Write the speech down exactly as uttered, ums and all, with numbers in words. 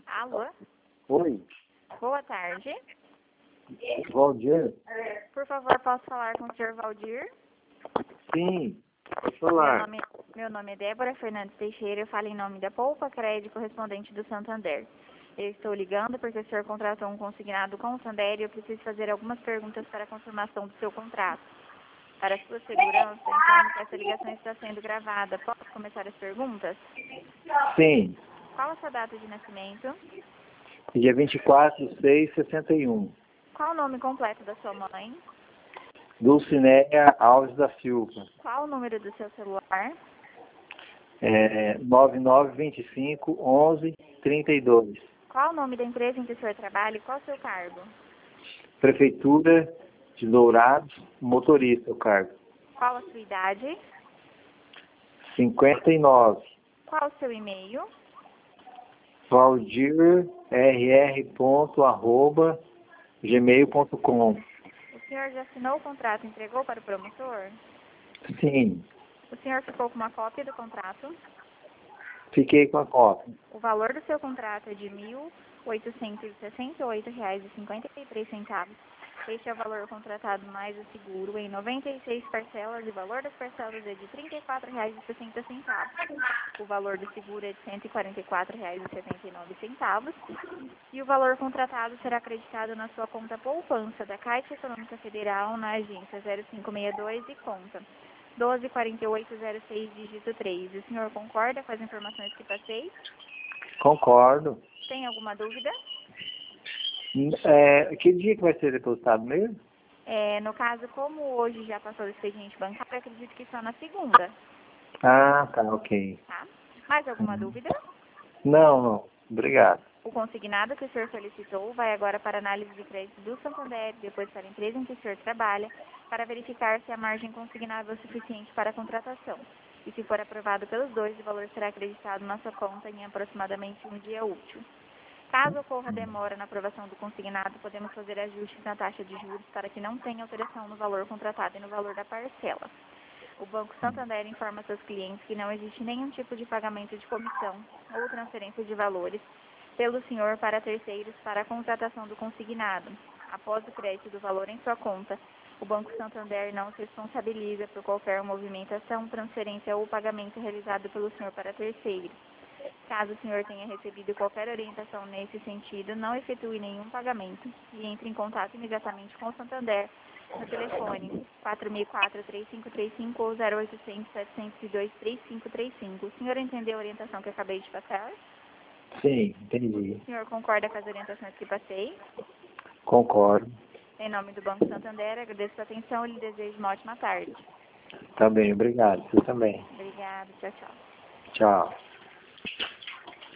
Alô? Oi, Boa tarde. Valdir? Por favor, posso falar com o senhor Valdir? Sim, pode Meu falar. nome, meu nome é Débora Fernandes Teixeira, eu falo em nome da Poupa Crédito correspondente do Santander. Eu estou ligando porque o senhor contratou um consignado com o Santander e eu preciso fazer algumas perguntas para a confirmação do seu contrato. Para a sua segurança, informo que essa ligação está sendo gravada. Posso começar as perguntas? Sim, Qual a sua data de nascimento? dia vinte e quatro de seis de sessenta e um. Qual o nome completo da sua mãe? Dulcinéia Alves da Silva. Qual o número do seu celular? É, nove nove dois cinco, onze, trinta e dois. Qual o nome da empresa em que o senhor trabalha e qual o seu cargo? Prefeitura de Dourados, motorista, o cargo. Qual a sua idade? cinquenta e nove. Qual o seu e-mail? valdir r r ponto arroba gmail ponto com. O senhor já assinou o contrato e entregou para o promotor? Sim, O senhor ficou com uma cópia do contrato? fiquei com a cópia. O valor do seu contrato é de mil oitocentos e sessenta e oito reais e cinquenta e três centavos. Este é o valor contratado mais o seguro em noventa e seis parcelas e o valor das parcelas é de trinta e quatro reais e sessenta centavos. O valor do seguro é de cento e quarenta e quatro reais e setenta e nove centavos. E o valor contratado será acreditado na sua conta poupança da Caixa Econômica Federal na agência zero cinco seis dois e conta doze quatro oito zero seis, dígito três. O senhor concorda com as informações que passei? Concordo. Tem alguma dúvida? É, que dia que vai ser depositado mesmo? É, no caso, como hoje já passou o expediente bancário, acredito que só na segunda, Ah, tá, ok. tá? Mais alguma Uhum. dúvida? Não, não. Obrigado. O consignado que o senhor solicitou vai agora para análise de crédito do Santander, depois para a empresa em que o senhor trabalha, para verificar se a margem consignável é suficiente para a contratação. E se for aprovado pelos dois, o valor será acreditado na sua conta em aproximadamente um dia útil. Caso ocorra demora na aprovação do consignado, podemos fazer ajustes na taxa de juros para que não tenha alteração no valor contratado e no valor da parcela. O Banco Santander informa seus clientes que não existe nenhum tipo de pagamento de comissão ou transferência de valores pelo senhor para terceiros para a contratação do consignado. Após o crédito do valor em sua conta, o Banco Santander não se responsabiliza por qualquer movimentação, transferência ou pagamento realizado pelo senhor para terceiros. Caso o senhor tenha recebido qualquer orientação nesse sentido, não efetue nenhum pagamento e entre em contato imediatamente com o Santander no telefone quatro mil e quatro, três cinco três cinco ou zero oitocentos, setecentos e dois, três cinco três cinco. O senhor entendeu a orientação que eu acabei de passar? Sim, entendi. O senhor concorda com as orientações que passei? Concordo. Em nome do Banco Santander, agradeço a atenção e lhe desejo uma ótima tarde. Tá bem, obrigado. Você também. Obrigada, tchau, tchau. Tchau.